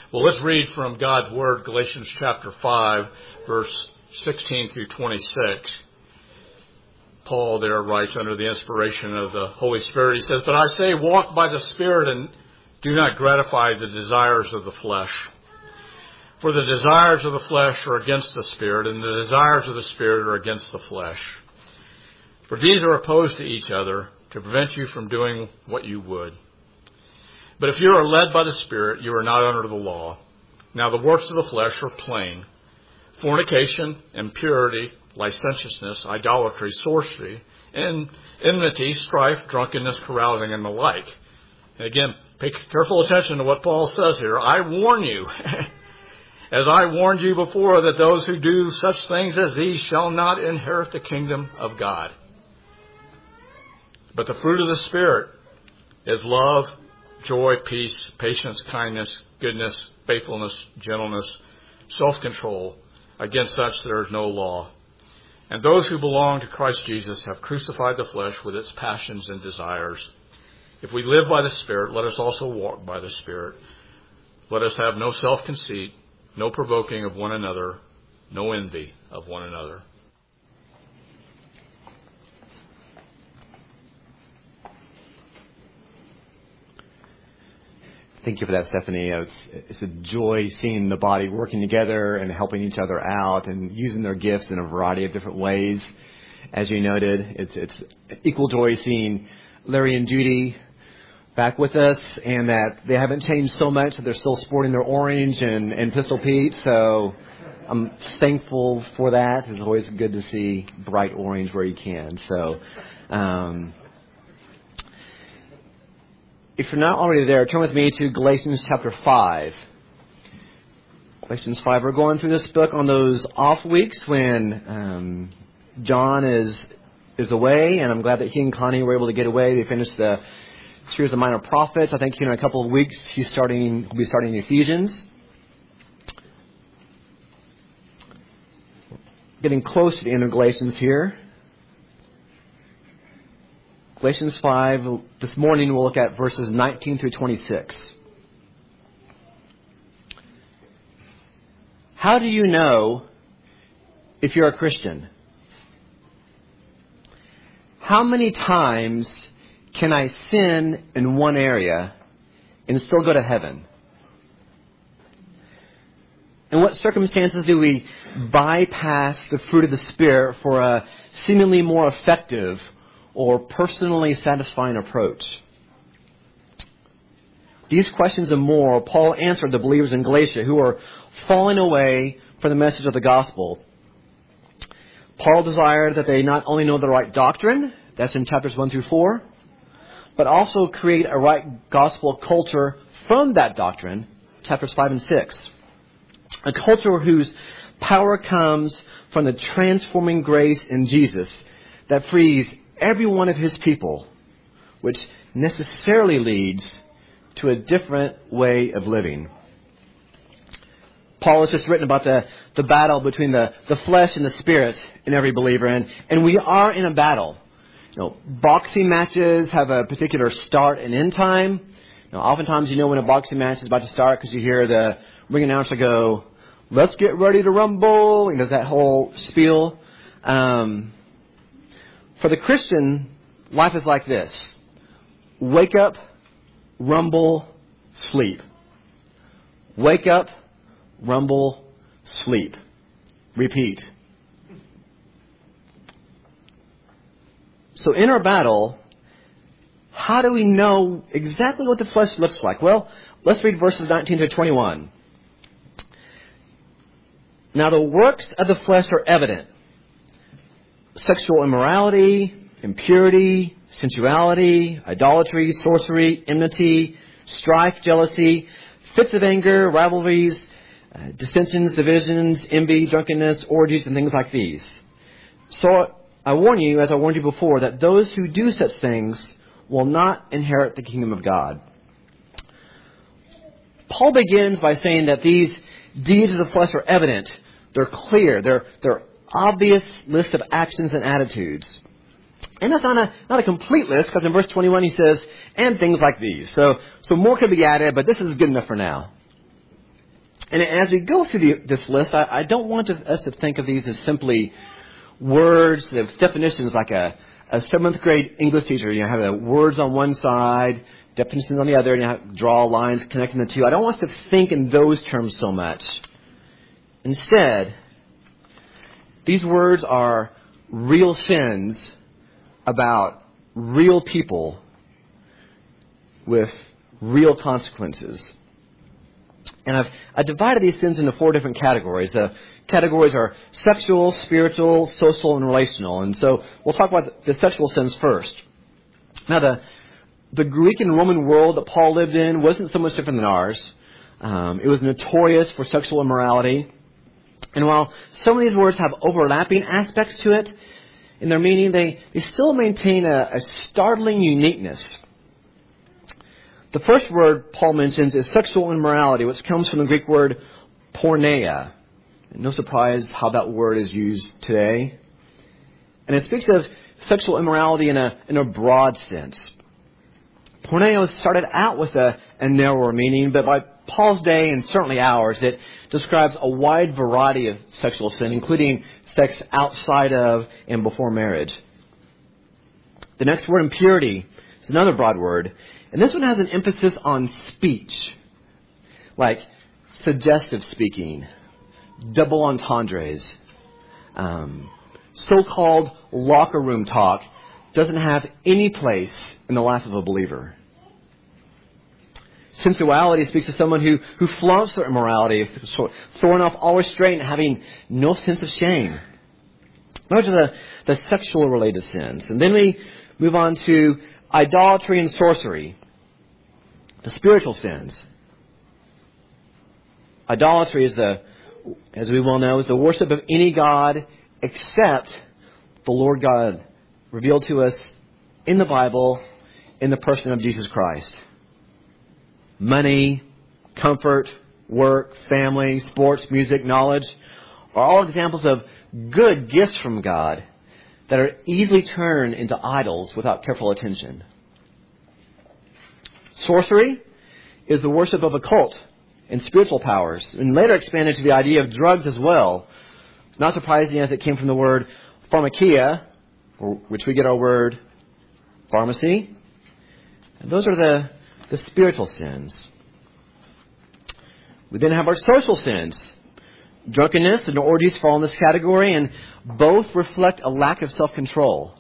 Well, let's read from God's Word, Galatians chapter 5, verse 16 through 26. Paul there writes under the inspiration of the Holy Spirit. He says, "But I say, walk by the Spirit and do not gratify the desires of the flesh. For the desires of the flesh are against the Spirit, and the desires of the Spirit are against the flesh. For these are opposed to each other to prevent you from doing what you would. But if you are led by the Spirit, you are not under the law. Now the works of the flesh are plain: fornication, impurity, licentiousness, idolatry, sorcery, and enmity, strife, drunkenness, carousing, and the like." And again, pay careful attention to what Paul says here. "I warn you, as I warned you before, that those who do such things as these shall not inherit the kingdom of God. But the fruit of the Spirit is love, joy, peace, patience, kindness, goodness, faithfulness, gentleness, self-control. Against such there is no law. And those who belong to Christ Jesus have crucified the flesh with its passions and desires. If we live by the Spirit, let us also walk by the Spirit. Let us have no self-conceit, no provoking of one another, no envy of one another." Thank you for that, Stephanie. It's a joy seeing the body working together and helping each other out and using their gifts in a variety of different ways. As you noted, it's equal joy seeing Larry and Judy back with us, and that they haven't changed so much that they're still sporting their orange and Pistol Pete. So I'm thankful for that. It's always good to see bright orange where you can. So, if you're not already there, turn with me to Galatians chapter 5. Galatians 5. We're going through this book on those off weeks when John is away, and I'm glad that he and Connie were able to get away. They finished the series of Minor Prophets. I think in a couple of weeks he'll be starting Ephesians. Getting close to the end of Galatians here. Galatians 5, this morning we'll look at verses 19 through 26. How do you know if you're a Christian? How many times can I sin in one area and still go to heaven? In what circumstances do we bypass the fruit of the Spirit for a seemingly more effective or personally satisfying approach? These questions and more, Paul answered the believers in Galatia who are falling away from the message of the gospel. Paul desired that they not only know the right doctrine, that's in chapters 1 through 4, but also create a right gospel culture from that doctrine, chapters 5 and 6. A culture whose power comes from the transforming grace in Jesus that frees every one of his people, which necessarily leads to a different way of living. Paul has just written about the battle between the flesh and the spirit in every believer, and we are in a battle. Boxing matches have a particular start and end time. Oftentimes you know when a boxing match is about to start because you hear the ring announcer go, "Let's get ready to rumble." That whole spiel. For the Christian, life is like this: wake up, rumble, sleep. Wake up, rumble, sleep. Repeat. So in our battle, how do we know exactly what the flesh looks like? Well, let's read verses 19 to 21. "Now the works of the flesh are evident: sexual immorality, impurity, sensuality, idolatry, sorcery, enmity, strife, jealousy, fits of anger, rivalries, dissensions, divisions, envy, drunkenness, orgies, and things like these. So I warn you, as I warned you before, that those who do such things will not inherit the kingdom of God." Paul begins by saying that these deeds of the flesh are evident. They're clear. They're obvious list of actions and attitudes. And that's not a complete list, because in verse 21 he says, "and things like these." So more could be added, but this is good enough for now. And as we go through this list, I don't want us to think of these as simply words with definitions like a 7th grade English teacher. You have the words on one side, definitions on the other, and you have to draw lines connecting the two. I don't want us to think in those terms so much. Instead, these words are real sins about real people with real consequences. And I've divided these sins into 4 different categories. The categories are sexual, spiritual, social, and relational. And so we'll talk about the sexual sins first. Now, the Greek and Roman world that Paul lived in wasn't so much different than ours. It was notorious for sexual immorality. And while some of these words have overlapping aspects to it, in their meaning, they still maintain a startling uniqueness. The first word Paul mentions is sexual immorality, which comes from the Greek word porneia. No surprise how that word is used today. And it speaks of sexual immorality in a broad sense. Porneia started out with a narrower meaning, but by Paul's day, and certainly ours, it describes a wide variety of sexual sin, including sex outside of and before marriage. The next word, impurity, is another broad word. And this one has an emphasis on speech, like suggestive speaking, double entendres, so-called locker room talk doesn't have any place in the life of a believer. Sensuality speaks of someone who flaunts their immorality, throwing off all restraint and having no sense of shame. Those are the sexual related sins. And then we move on to idolatry and sorcery, the spiritual sins. Idolatry is as we well know, is the worship of any god except the Lord God revealed to us in the Bible in the person of Jesus Christ. Money, comfort, work, family, sports, music, knowledge are all examples of good gifts from God that are easily turned into idols without careful attention. Sorcery is the worship of occult and spiritual powers, and later expanded to the idea of drugs as well. Not surprising, as it came from the word pharmakia, which we get our word pharmacy. And those are the spiritual sins. We then have our social sins. Drunkenness and orgies fall in this category, and both reflect a lack of self-control.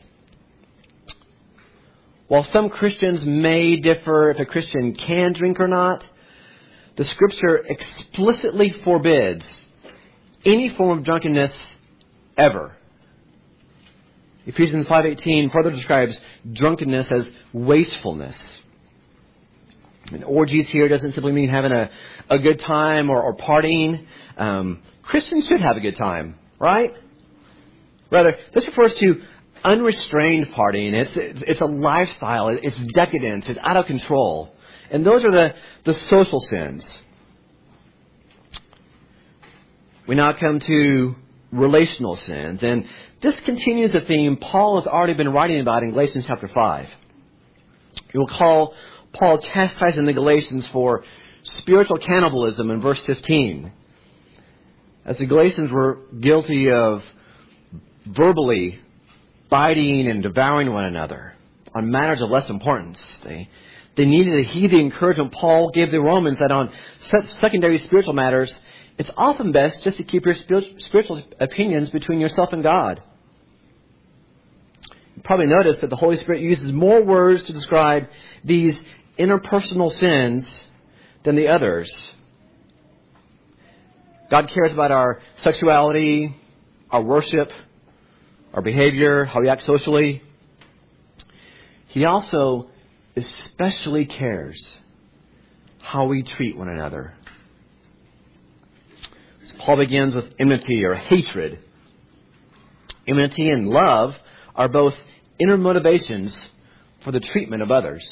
While some Christians may differ if a Christian can drink or not, the Scripture explicitly forbids any form of drunkenness ever. Ephesians 5:18 further describes drunkenness as wastefulness. And orgies here doesn't simply mean having a good time or partying. Christians should have a good time, right? Rather, this refers to unrestrained partying. It's a lifestyle. It's decadence. It's out of control. And those are the social sins. We now come to relational sins. And this continues the theme Paul has already been writing about in Galatians chapter 5. You'll recall Paul chastising the Galatians for spiritual cannibalism in verse 15. As the Galatians were guilty of verbally biting and devouring one another on matters of less importance. They needed to heed the encouragement Paul gave the Romans that on such secondary spiritual matters, it's often best just to keep your spiritual opinions between yourself and God. You probably noticed that the Holy Spirit uses more words to describe these interpersonal sins than the others. God cares about our sexuality, our worship, our behavior, how we act socially. He also especially cares how we treat one another. So Paul begins with enmity or hatred. Enmity and love are both inner motivations for the treatment of others.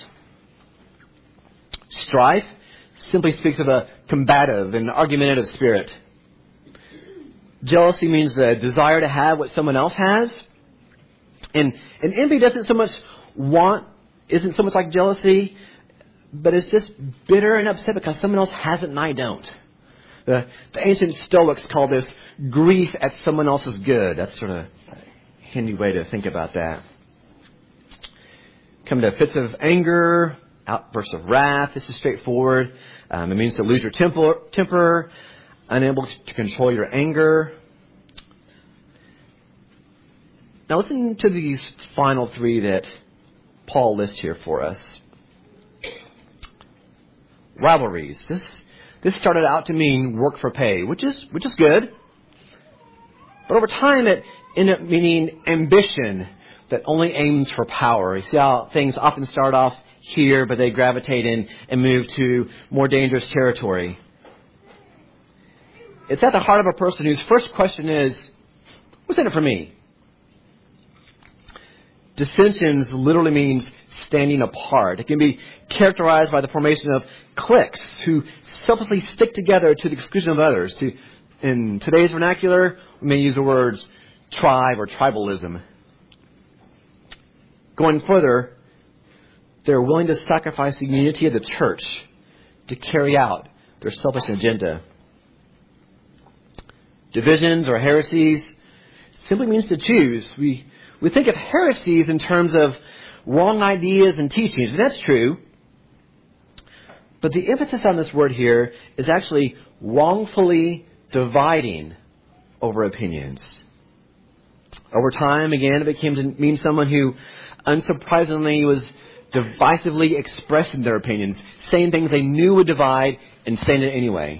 Strife simply speaks of a combative and argumentative spirit. Jealousy means the desire to have what someone else has. And envy isn't so much like jealousy, but it's just bitter and upset because someone else has it and I don't. The ancient Stoics call this grief at someone else's good. That's sort of a handy way to think about that. Come to fits of anger, outbursts of wrath. This is straightforward. It means to lose your temper, unable to control your anger. Now listen to these final three that Paul lists here for us. Rivalries. This started out to mean work for pay, which is good. But over time it ended up meaning ambition that only aims for power. You see how things often start off here, but they gravitate in and move to more dangerous territory. It's at the heart of a person whose first question is, what's in it for me? Dissensions literally means standing apart. It can be characterized by the formation of cliques who selflessly stick together to the exclusion of others. In today's vernacular, we may use the words tribe or tribalism. Going further, they're willing to sacrifice the unity of the church to carry out their selfish agenda. Divisions or heresies simply means to choose. We think of heresies in terms of wrong ideas and teachings, and that's true. But the emphasis on this word here is actually wrongfully dividing over opinions. Over time, again, it became to mean someone who, unsurprisingly, was divisively expressing their opinions, saying things they knew would divide and saying it anyway.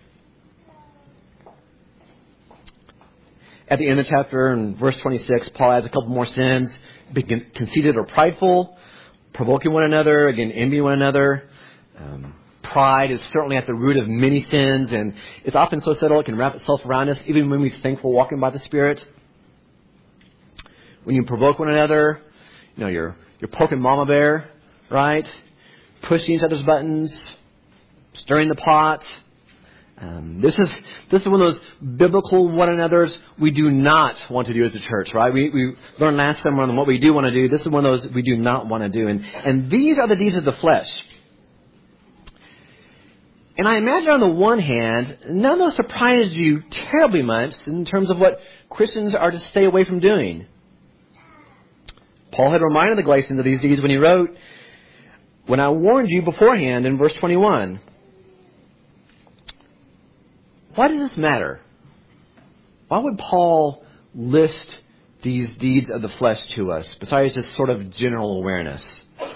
At the end of the chapter, in verse 26, Paul adds a couple more sins: being conceited or prideful, provoking one another, again, envying one another. Pride is certainly at the root of many sins, and it's often so subtle it can wrap itself around us, even when we think we're walking by the Spirit. When you provoke one another, you're poking mama bear, right? Pushing each other's buttons, stirring the pot. This is one of those biblical one another's we do not want to do as a church, right? We learned last summer on what we do want to do. This is one of those we do not want to do. And these are the deeds of the flesh. And I imagine on the one hand, none of those surprise you terribly much in terms of what Christians are to stay away from doing. Paul had reminded the Galatians of these deeds when he wrote, "When I warned you beforehand," in verse 21. Why does this matter? Why would Paul list these deeds of the flesh to us, besides just sort of general awareness?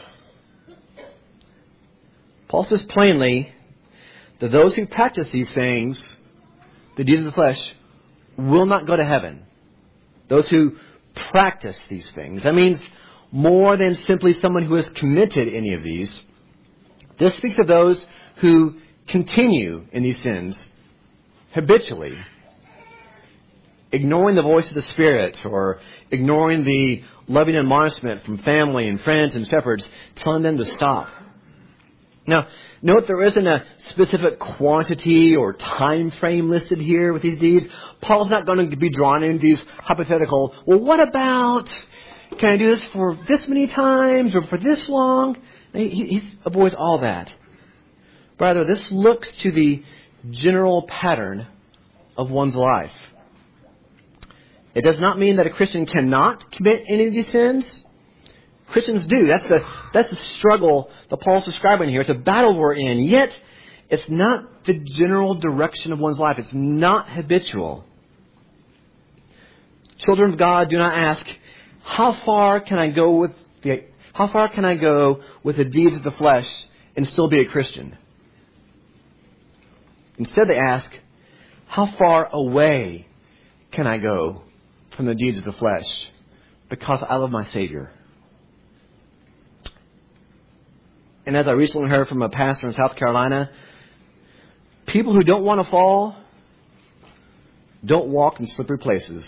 Paul says plainly that those who practice these things, the deeds of the flesh, will not go to heaven. Those who practice these things. That means more than simply someone who has committed any of these. This speaks of those who continue in these sins habitually, ignoring the voice of the Spirit or ignoring the loving admonishment from family and friends and shepherds telling them to stop. Now, note there isn't a specific quantity or time frame listed here with these deeds. Paul's not going to be drawn into these hypothetical, well, what about, can I do this for this many times or for this long? He avoids all that. Rather, this looks to the general pattern of one's life. It does not mean that a Christian cannot commit any of these sins. Christians do. That's the struggle that Paul's describing here. It's a battle we're in. Yet, it's not the general direction of one's life. It's not habitual. Children of God do not ask, how far can I go with the deeds of the flesh and still be a Christian? Instead, they ask, how far away can I go from the deeds of the flesh because I love my Savior? And as I recently heard from a pastor in South Carolina, people who don't want to fall don't walk in slippery places.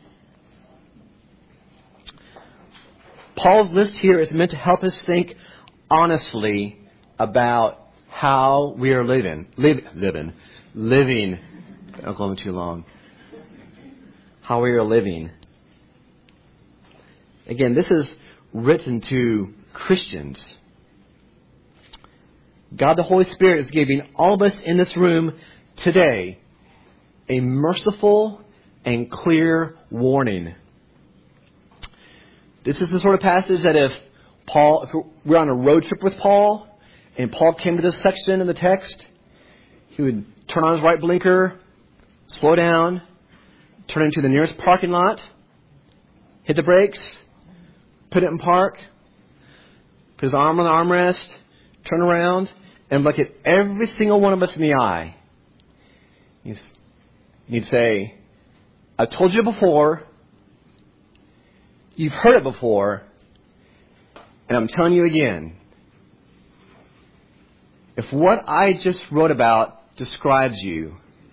Paul's list here is meant to help us think honestly about how we are living. Don't go on too long. How we are living. Again, this is written to Christians. God the Holy Spirit is giving all of us in this room today a merciful and clear warning. This is the sort of passage that if we're on a road trip with Paul, and Paul came to this section in the text, he would turn on his right blinker, slow down, turn into the nearest parking lot, hit the brakes, put it in park, put his arm on the armrest, turn around, and look at every single one of us in the eye. He'd say, I've told you before, you've heard it before, and I'm telling you again. If what I just wrote about describes you,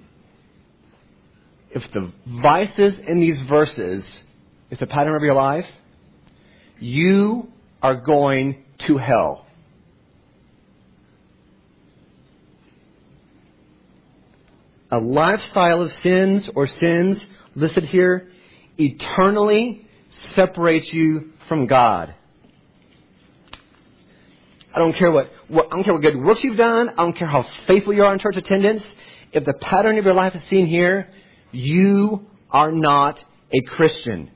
if the vices in these verses is the pattern of your life, you are going to hell. A lifestyle of sins or sins listed here eternally separates you from God. I don't care what good works you've done. I don't care how faithful you are in church attendance. If the pattern of your life is seen here, you are not a Christian.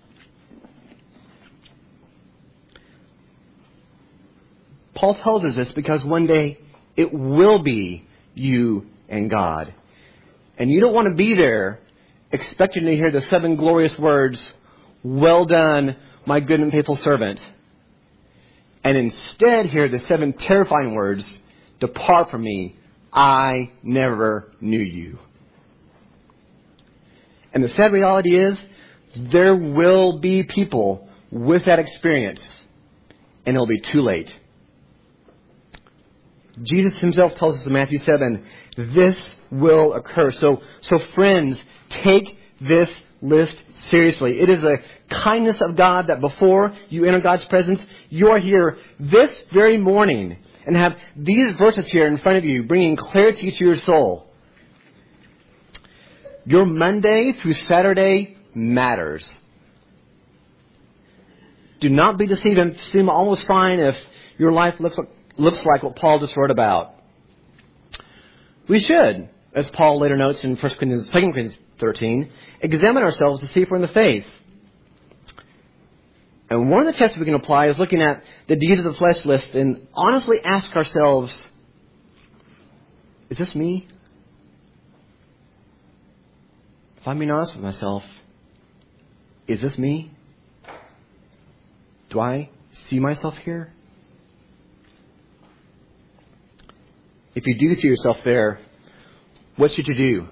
Paul tells us this because one day it will be you and God. And you don't want to be there expecting to hear the 7 glorious words, well done, my good and faithful servant. And instead hear the 7 terrifying words, depart from me, I never knew you. And the sad reality is, there will be people with that experience, and it'll be too late. Jesus himself tells us in Matthew 7, this will occur. So friends, take this list seriously. It is the kindness of God that before you enter God's presence, you are here this very morning and have these verses here in front of you, bringing clarity to your soul. Your Monday through Saturday matters. Do not be deceived and seem almost fine if your life looks like what Paul just wrote about. We should, as Paul later notes in 2 Corinthians 13, examine ourselves to see if we're in the faith. And one of the tests we can apply is looking at the deeds of the flesh list and honestly ask ourselves, is this me? If I'm being honest with myself, is this me? Do I see myself here? If you do see yourself there, what should you do?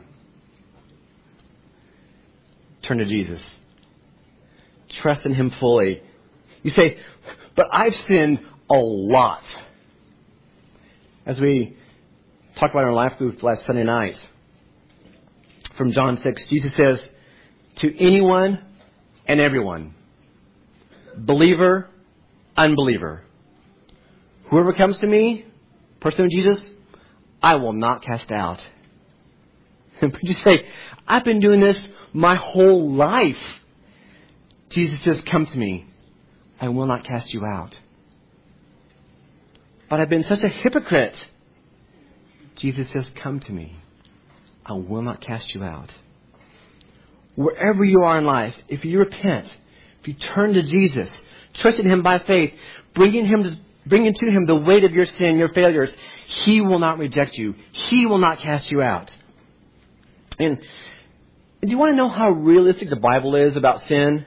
Turn to Jesus. Trust in Him fully. You say, but I've sinned a lot. As we talked about in our life group last Sunday night, from John 6, Jesus says, to anyone and everyone, believer, unbeliever, whoever comes to me, person of Jesus, I will not cast out. But you say, I've been doing this my whole life. Jesus says, come to me. I will not cast you out. But I've been such a hypocrite. Jesus says, come to me. I will not cast you out. Wherever you are in life, if you repent, if you turn to Jesus, trust in Him by faith, bringing to Him the weight of your sin, your failures, He will not reject you. He will not cast you out. And do you want to know how realistic the Bible is about sin?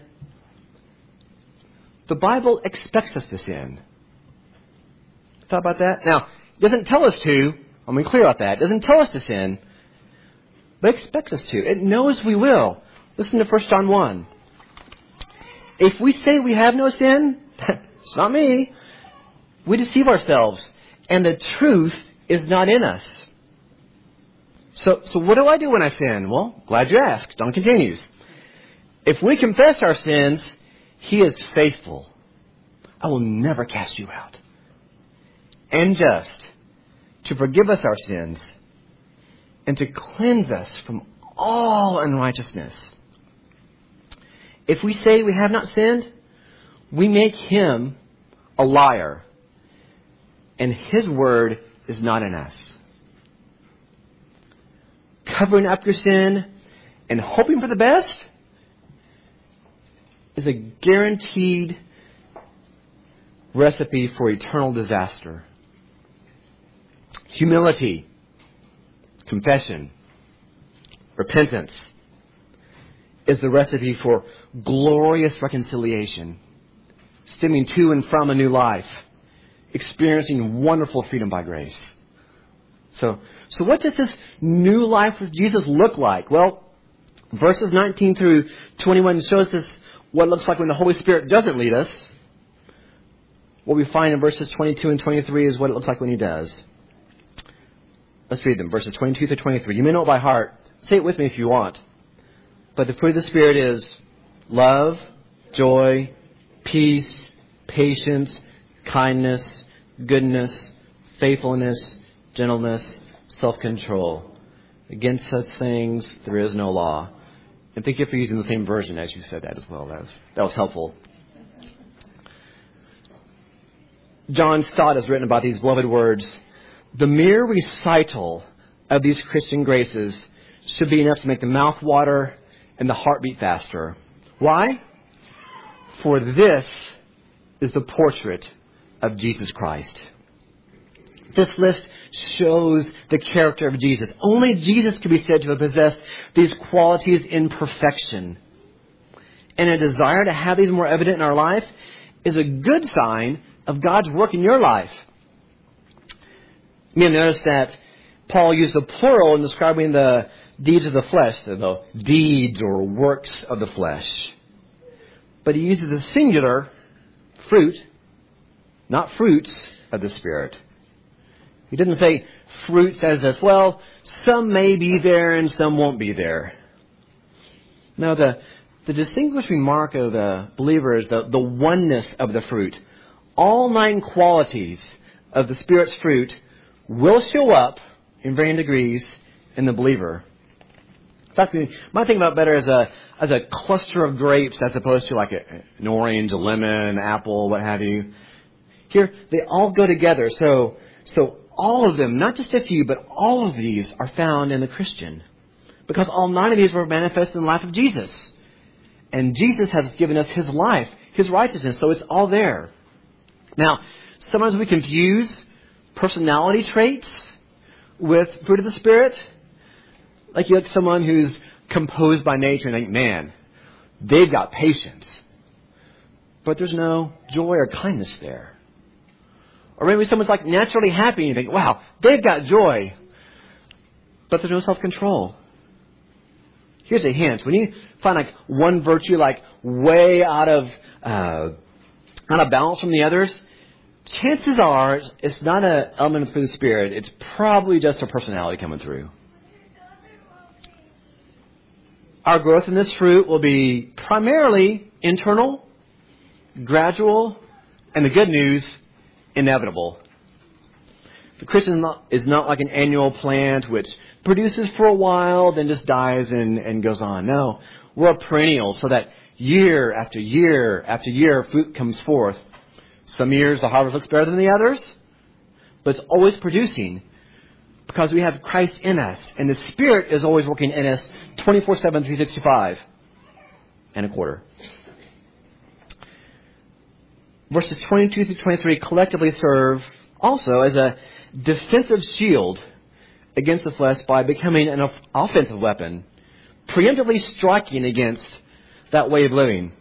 The Bible expects us to sin. Thought about that? Now, it doesn't tell us to. I'm being clear about that. It doesn't tell us to sin, but it expects us to. It knows we will. Listen to 1 John 1. If we say we have no sin, it's not me. We deceive ourselves, and the truth is not in us. So what do I do when I sin? Well, glad you asked. John continues. If we confess our sins, He is faithful. I will never cast you out. And just to forgive us our sins and to cleanse us from all unrighteousness. If we say we have not sinned, we make Him a liar, and His word is not in us. covering up your sin, and hoping for the best is a guaranteed recipe for eternal disaster. Humility, confession, repentance is the recipe for glorious reconciliation, stemming to and from a new life, experiencing wonderful freedom by grace. So what does this new life with Jesus look like? Well, verses 19 through 21 shows us what it looks like when the Holy Spirit doesn't lead us. What we find in verses 22 and 23 is what it looks like when He does. Let's read them, verses 22 through 23. You may know it by heart. Say it with me if you want. But the fruit of the Spirit is love, joy, peace, patience, kindness, goodness, faithfulness, gentleness, self-control. Against such things there is no law. And thank you for using the same version as you said that as well. That was helpful. John Stott has written about these beloved words. The mere recital of these Christian graces should be enough to make the mouth water and the heart beat faster. Why? For this is the portrait of Jesus Christ. This list shows the character of Jesus. Only Jesus can be said to have possessed these qualities in perfection. And a desire to have these more evident in our life is a good sign of God's work in your life. You may notice that Paul used the plural in describing the deeds of the flesh, the deeds or works of the flesh. But he uses the singular, fruit, not fruits of the Spirit. He didn't say fruits as if, well, some may be there and some won't be there. No, the distinguishing mark of the believer is the oneness of the fruit. All 9 qualities of the Spirit's fruit will show up in varying degrees in the believer. In fact, you might think about it better as a cluster of grapes as opposed to like an orange, a lemon, apple, what have you. Here, they all go together. So all of them, not just a few, but all of these are found in the Christian. Because all 9 of these were manifested in the life of Jesus. And Jesus has given us His life, His righteousness, so it's all there. Now, sometimes we confuse personality traits with fruit of the Spirit. Like you have someone who's composed by nature and think, man, they've got patience. But there's no joy or kindness there. Or maybe someone's like naturally happy and you think, wow, they've got joy. But there's no self-control. Here's a hint. When you find like one virtue like way out of balance from the others, chances are it's not an element of the Spirit. It's probably just a personality coming through. Our growth in this fruit will be primarily internal, gradual, and the good news, inevitable. The Christian is not like an annual plant which produces for a while, then just dies and goes on. No, we're a perennial so that year after year after year fruit comes forth. Some years the harvest looks better than the others, but it's always producing because we have Christ in us. And the Spirit is always working in us 24/7, 365 and a quarter. Verses 22 through 23 collectively serve also as a defensive shield against the flesh by becoming an offensive weapon, preemptively striking against that way of living.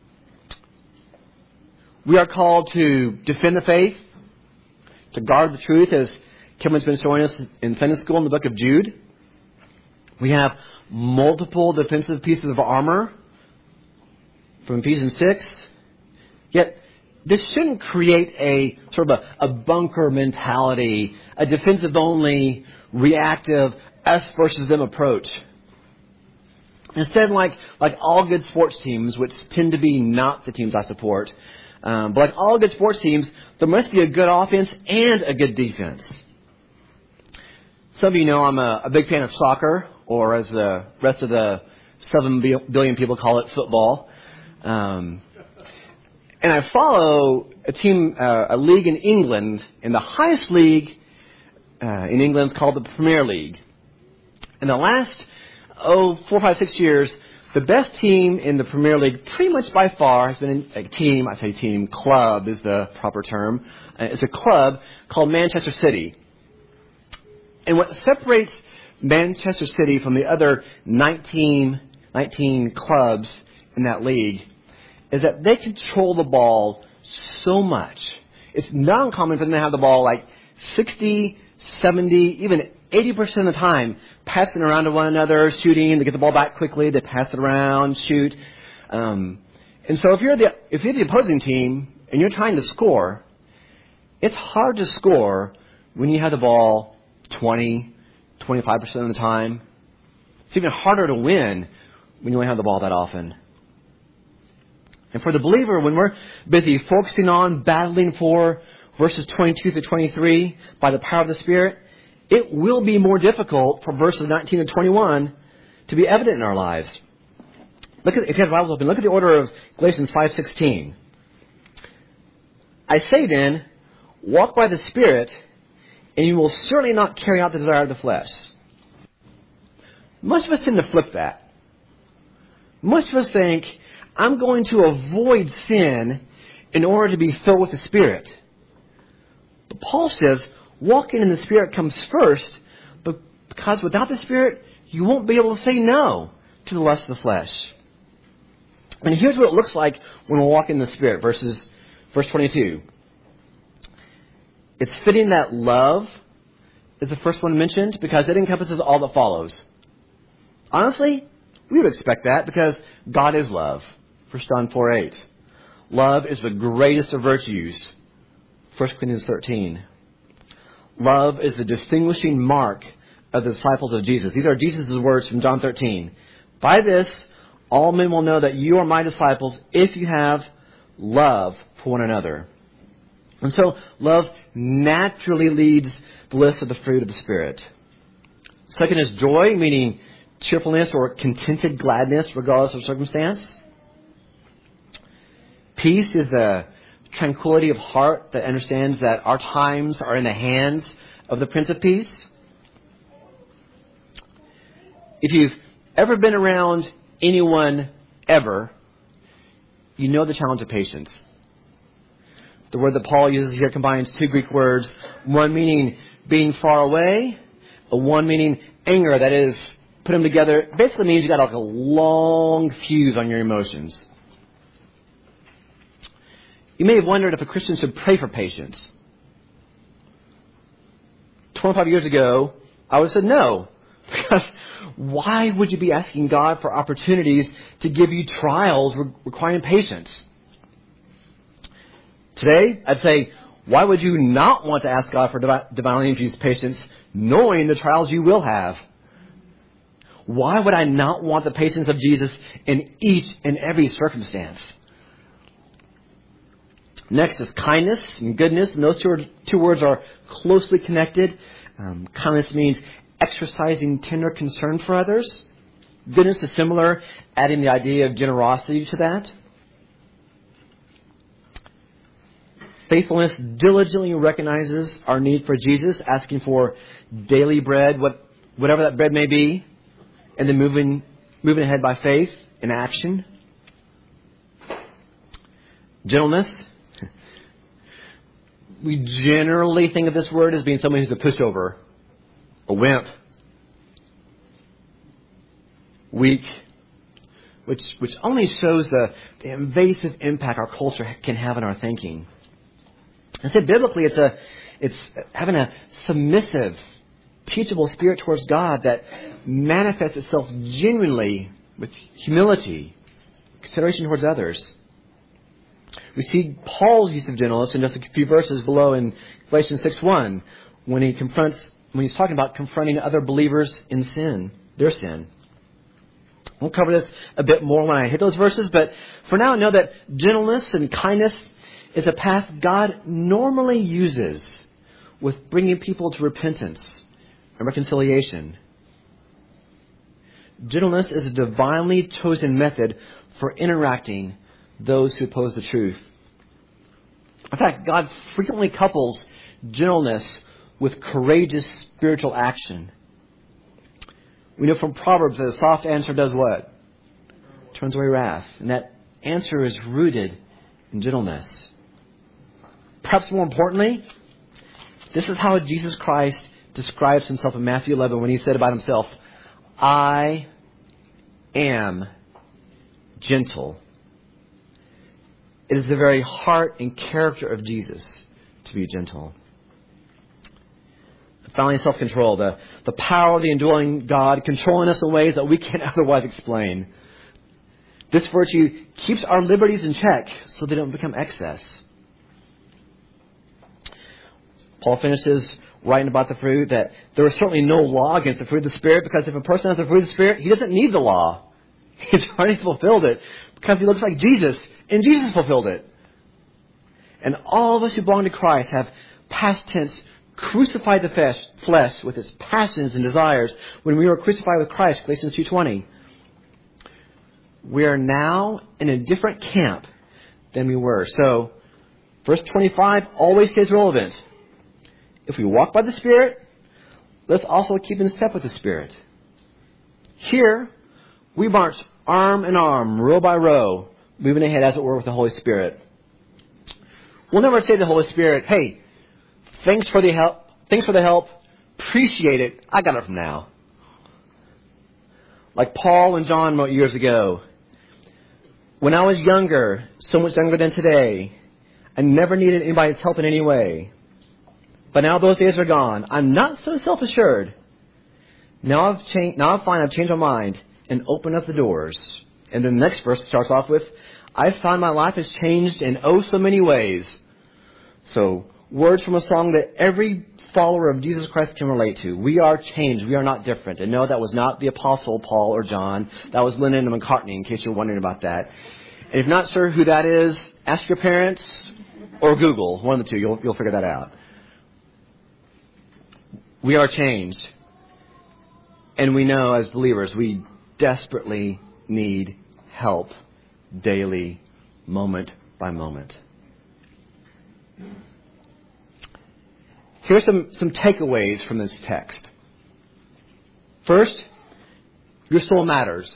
We are called to defend the faith, to guard the truth, as Kevin's been showing us in Sunday school in the book of Jude. We have multiple defensive pieces of armor from Ephesians 6. Yet, this shouldn't create a sort of a bunker mentality, a defensive-only, reactive, us versus them approach. Instead, like all good sports teams, which tend to be not the teams I support, but like all good sports teams, there must be a good offense and a good defense. Some of you know I'm a big fan of soccer, or as the rest of the 7 billion people call it, football. And I follow a league in England, and the highest league in England is called the Premier League. In the last, 4, 5, 6 years, the best team in the Premier League, pretty much by far, has been a team, I say team, club is the proper term. It's a club called Manchester City. And what separates Manchester City from the other 19 clubs in that league is that they control the ball so much. It's not uncommon for them to have the ball like 60, 70, even 80% of the time, passing around to one another, shooting. They get the ball back quickly. They pass it around, shoot. And so if you're the opposing team and you're trying to score, it's hard to score when you have the ball 20, 25% of the time. It's even harder to win when you only have the ball that often. And for the believer, when we're busy focusing on, battling for verses 22 to 23 by the power of the Spirit, it will be more difficult for verses 19 and 21 to be evident in our lives. If you have the Bibles open, look at the order of Galatians 5:16. I say then, walk by the Spirit, and you will certainly not carry out the desire of the flesh. Most of us tend to flip that. Most of us think, I'm going to avoid sin in order to be filled with the Spirit. But Paul says, walking in the Spirit comes first, but because without the Spirit, you won't be able to say no to the lust of the flesh. And here's what it looks like when we walk in the Spirit, verse 22. It's fitting that love is the first one mentioned because it encompasses all that follows. Honestly, we would expect that because God is love. 1 John 4:8. Love is the greatest of virtues. 1 Corinthians 13. Love is the distinguishing mark of the disciples of Jesus. These are Jesus' words from John 13. By this, all men will know that you are my disciples if you have love for one another. And so, love naturally leads the list of the fruit of the Spirit. Second is joy, meaning cheerfulness or contented gladness regardless of circumstance. Peace is the tranquility of heart that understands that our times are in the hands of the Prince of Peace. If you've ever been around anyone ever, you know the challenge of patience. The word that Paul uses here combines two Greek words, one meaning being far away, and one meaning anger. That is, put them together, it basically means you got like a long fuse on your emotions. You may have wondered if a Christian should pray for patience. 25 years ago, I would have said no. Because why would you be asking God for opportunities to give you trials requiring patience? Today, I'd say, why would you not want to ask God for divinely infused patience, knowing the trials you will have? Why would I not want the patience of Jesus in each and every circumstance? Next is kindness and goodness, and those two words are closely connected. Kindness means exercising tender concern for others. Goodness is similar, adding the idea of generosity to that. Faithfulness diligently recognizes our need for Jesus, asking for daily bread, whatever that bread may be, and then moving ahead by faith in action. Gentleness. We generally think of this word as being someone who's a pushover, a wimp, weak, which only shows the invasive impact our culture can have on our thinking. I said biblically, it's having a submissive, teachable spirit towards God that manifests itself genuinely with humility, consideration towards others. We see Paul's use of gentleness in just a few verses below in Galatians 6:1 when he's talking about confronting other believers in sin, their sin. We'll cover this a bit more when I hit those verses, but for now know that gentleness and kindness is a path God normally uses with bringing people to repentance and reconciliation. Gentleness is a divinely chosen method for interacting those who oppose the truth. In fact, God frequently couples gentleness with courageous spiritual action. We know from Proverbs that a soft answer does what? Turns away wrath. And that answer is rooted in gentleness. Perhaps more importantly, this is how Jesus Christ describes himself in Matthew 11 when he said about himself, I am gentle. It is the very heart and character of Jesus to be gentle. Finally, self-control, the power of the indwelling God controlling us in ways that we can't otherwise explain. This virtue keeps our liberties in check so they don't become excess. Paul finishes writing about the fruit that there is certainly no law against the fruit of the Spirit, because if a person has the fruit of the Spirit, he doesn't need the law. He's already fulfilled it because he looks like Jesus, and Jesus fulfilled it. And all of us who belong to Christ have past tense crucified the flesh with its passions and desires when we were crucified with Christ, Galatians 2:20. We are now in a different camp than we were. So, verse 25 always stays relevant. If we walk by the Spirit, let's also keep in step with the Spirit. Here, we march arm in arm, row by row, moving ahead, as it were, with the Holy Spirit. We'll never say to the Holy Spirit, hey, thanks for the help, appreciate it, I got it from now. Like Paul and John wrote years ago, when I was younger, so much younger than today, I never needed anybody's help in any way. But now those days are gone. I'm not so self-assured. Now I find I've changed my mind and opened up the doors. And then the next verse starts off with, I found my life has changed in oh so many ways. So, words from a song that every follower of Jesus Christ can relate to. We are changed. We are not different. And no, that was not the Apostle Paul or John. That was Lennon and McCartney, in case you're wondering about that. And if you're not sure who that is, ask your parents or Google. One of the two. You'll figure that out. We are changed. And we know as believers, we desperately need help daily, moment by moment. Here's some takeaways from this text. First, your soul matters.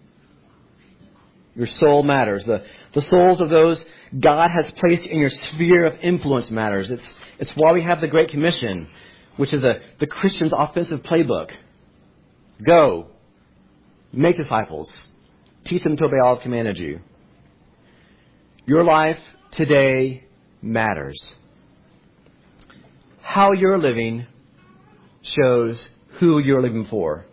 Your soul matters. The souls of those God has placed in your sphere of influence matters. It's why we have the Great Commission, which is the Christian's offensive playbook. Go, make disciples, teach them to obey all I've commanded you. Your life today matters. How you're living shows who you're living for.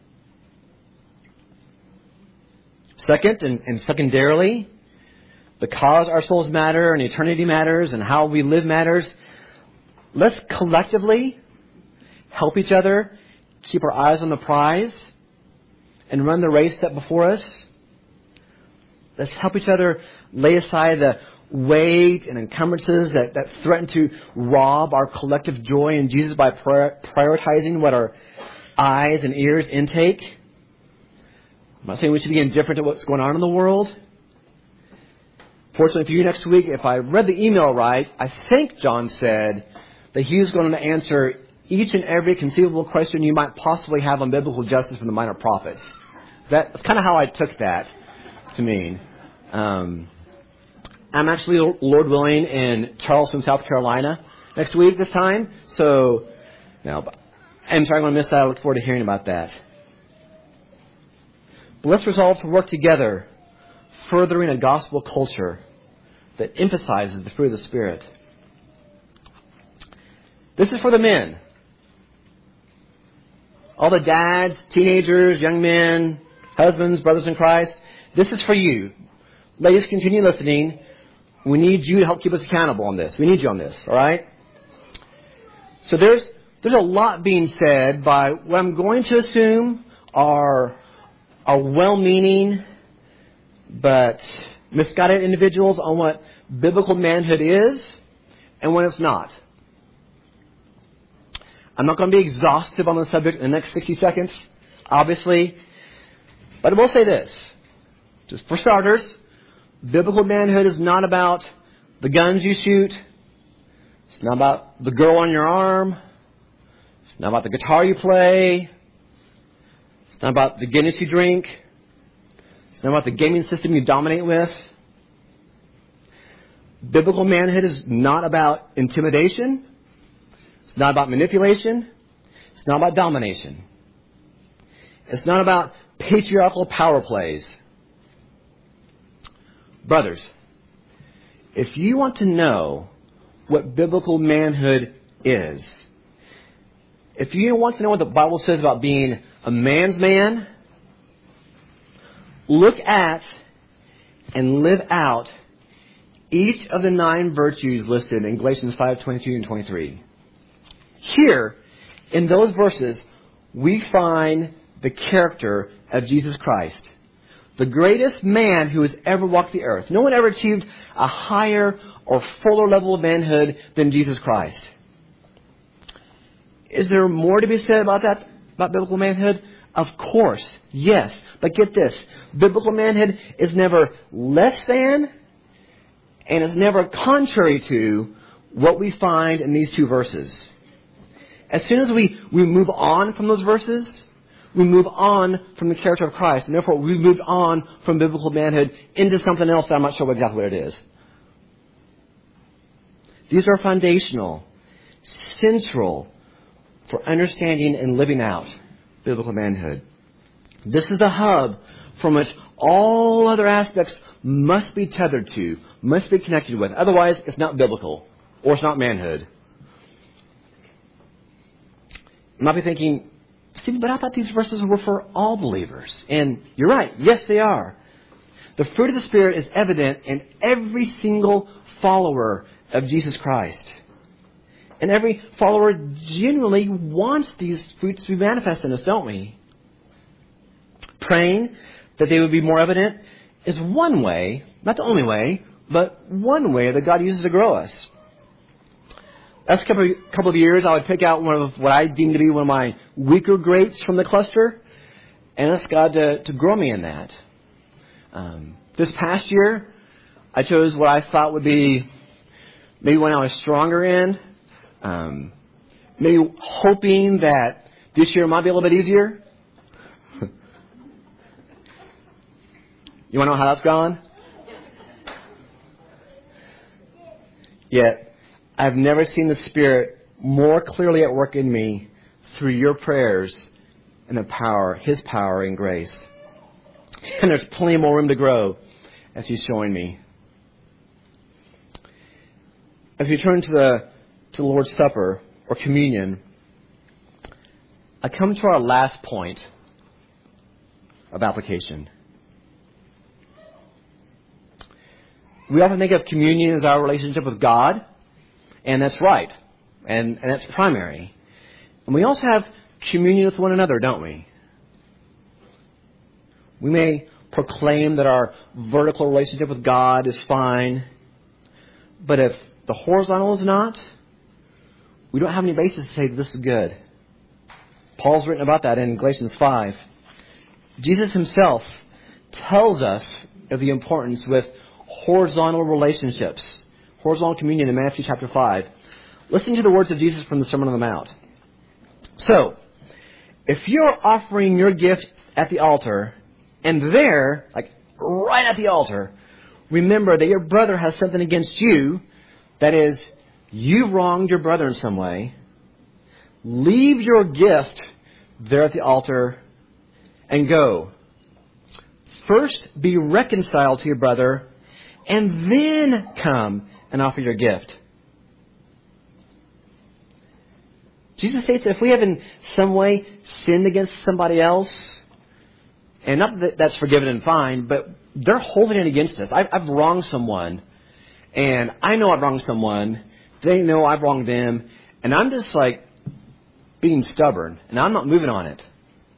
Second, and secondarily, because our souls matter and eternity matters and how we live matters, let's collectively help each other keep our eyes on the prize and run the race set before us. Let's help each other lay aside the weight and encumbrances that threaten to rob our collective joy in Jesus by prioritizing what our eyes and ears intake. I'm not saying we should be indifferent to what's going on in the world. Fortunately for you, next week, if I read the email right, I think John said that he was going to answer each and every conceivable question you might possibly have on biblical justice from the minor prophets. That's kind of how I took that to mean. I'm actually, Lord willing, in Charleston, South Carolina next week this time. So, I'm sorry I'm going to miss that. I look forward to hearing about that. But let's resolve to work together, furthering a gospel culture that emphasizes the fruit of the Spirit. This is for the men. All the dads, teenagers, young men, husbands, brothers in Christ, this is for you. Ladies, continue listening. We need you to help keep us accountable on this. We need you on this, all right? So there's a lot being said by what I'm going to assume are well-meaning but misguided individuals on what biblical manhood is and when it's not. I'm not going to be exhaustive on the subject in the next 60 seconds, obviously. But I will say this. Just for starters, biblical manhood is not about the guns you shoot. It's not about the girl on your arm. It's not about the guitar you play. It's It's not about the Guinness you drink. It's not about the gaming system you dominate with. Biblical manhood is not about intimidation. It's not about manipulation. It's not about domination. It's not about patriarchal power plays. Brothers, if you want to know what biblical manhood is, if you want to know what the Bible says about being a man's man, look at and live out each of the 9 virtues listed in Galatians 5:22 and 23. Here, in those verses, we find the character of Jesus Christ, the greatest man who has ever walked the earth. No one ever achieved a higher or fuller level of manhood than Jesus Christ. Is there more to be said about that, about biblical manhood? Of course, yes. But get this, biblical manhood is never less than, and is never contrary to, what we find in these 2 verses. As soon as we move on from those verses, we move on from the character of Christ. And therefore, we moved on from biblical manhood into something else that I'm not sure exactly what it is. These are foundational, central for understanding and living out biblical manhood. This is the hub from which all other aspects must be tethered to, must be connected with. Otherwise, it's not biblical, or it's not manhood. You might be thinking, Stephen, but I thought these verses were for all believers. And you're right. Yes, they are. The fruit of the Spirit is evident in every single follower of Jesus Christ. And every follower genuinely wants these fruits to be manifest in us, don't we? Praying that they would be more evident is one way, not the only way, but one way that God uses to grow us. Last couple of years, I would pick out one of what I deem to be one of my weaker grapes from the cluster and ask God to grow me in that. This past year, I chose what I thought would be maybe one I was stronger in, maybe hoping that this year might be a little bit easier. You want to know how that's gone? Yet, I've never seen the Spirit more clearly at work in me through your prayers and the power, His power and grace. And there's plenty more room to grow as He's showing me. As we turn to the Lord's Supper or communion, I come to our last point of application. We often think of communion as our relationship with God, and that's right, and that's primary. And we also have communion with one another, don't we? We may proclaim that our vertical relationship with God is fine, but if the horizontal is not, we don't have any basis to say this is good. Paul's written about that in Galatians 5. Jesus Himself tells us of the importance with horizontal relationships, horizontal communion in Matthew chapter 5. Listen to the words of Jesus from the Sermon on the Mount. So, if you're offering your gift at the altar, and there, like right at the altar, remember that your brother has something against you, that is, you wronged your brother in some way, leave your gift there at the altar and go. First be reconciled to your brother, and then come and offer your gift. Jesus states that if we have in some way sinned against somebody else, and not that that's forgiven and fine, but they're holding it against us. I've wronged someone, and I know I've wronged someone. They know I've wronged them, and I'm just like being stubborn, and I'm not moving on it.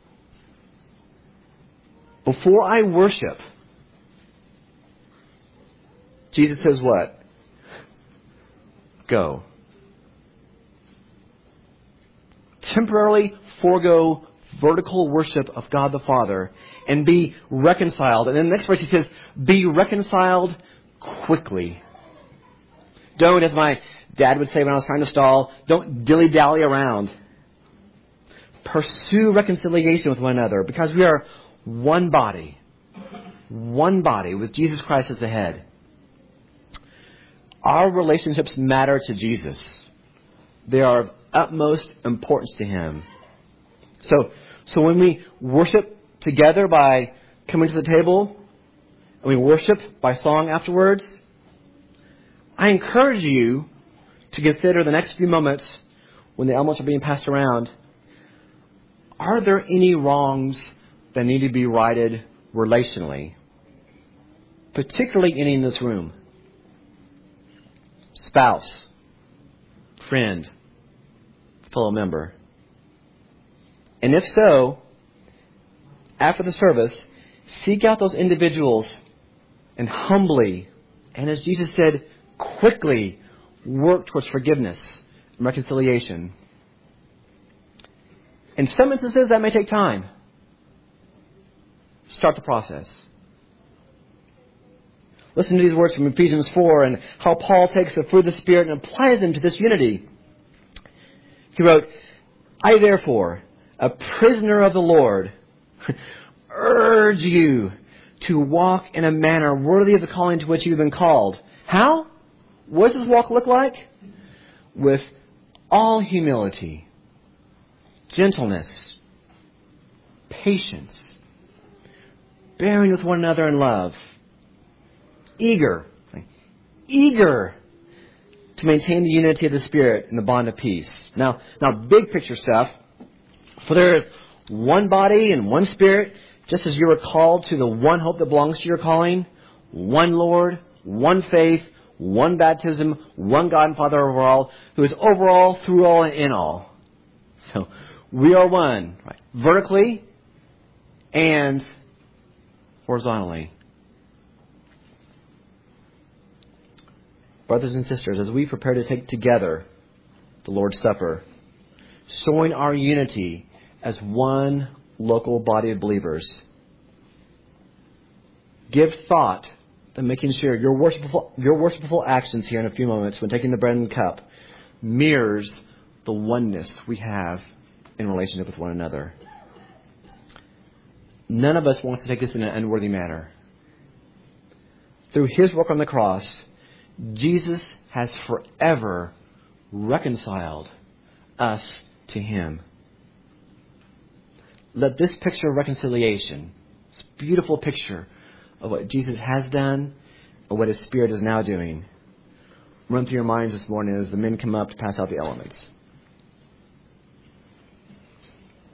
Before I worship, Jesus says what? Go. Temporarily forego vertical worship of God the Father and be reconciled. And then the next verse He says, be reconciled quickly. Don't, as my dad would say when I was trying to stall, don't dilly-dally around. pursue reconciliation with one another because we are one body with Jesus Christ as the head. Our relationships matter to Jesus. They are of utmost importance to Him. So when we worship together by coming to the table, and we worship by song afterwards, I encourage you to consider the next few moments when the elements are being passed around. Are there any wrongs that need to be righted relationally? Particularly any in this room. Spouse, friend, fellow member. And if so, after the service, seek out those individuals and humbly, and as Jesus said, quickly work towards forgiveness and reconciliation. In some instances, that may take time. Start the process. Listen to these words from Ephesians 4 and how Paul takes the fruit of the Spirit and applies them to this unity. He wrote, I therefore, a prisoner of the Lord, urge you to walk in a manner worthy of the calling to which you have been called. How? What does this walk look like? With all humility, gentleness, patience, bearing with one another in love, eager to maintain the unity of the Spirit in the bond of peace. Now, big picture stuff. For there is one body and one Spirit, just as you are called to the one hope that belongs to your calling, one Lord, one faith, one baptism, one God and Father over all, who is over all, through all, and in all. So, we are one, right? Vertically and horizontally. Brothers and sisters, as we prepare to take together the Lord's Supper, showing our unity as one local body of believers, give thought to making sure your worshipful actions here in a few moments when taking the bread and cup mirrors the oneness we have in relationship with one another. None of us wants to take this in an unworthy manner. Through His work on the cross, Jesus has forever reconciled us to Him. Let this picture of reconciliation, this beautiful picture of what Jesus has done and what His Spirit is now doing, run through your minds this morning as the men come up to pass out the elements.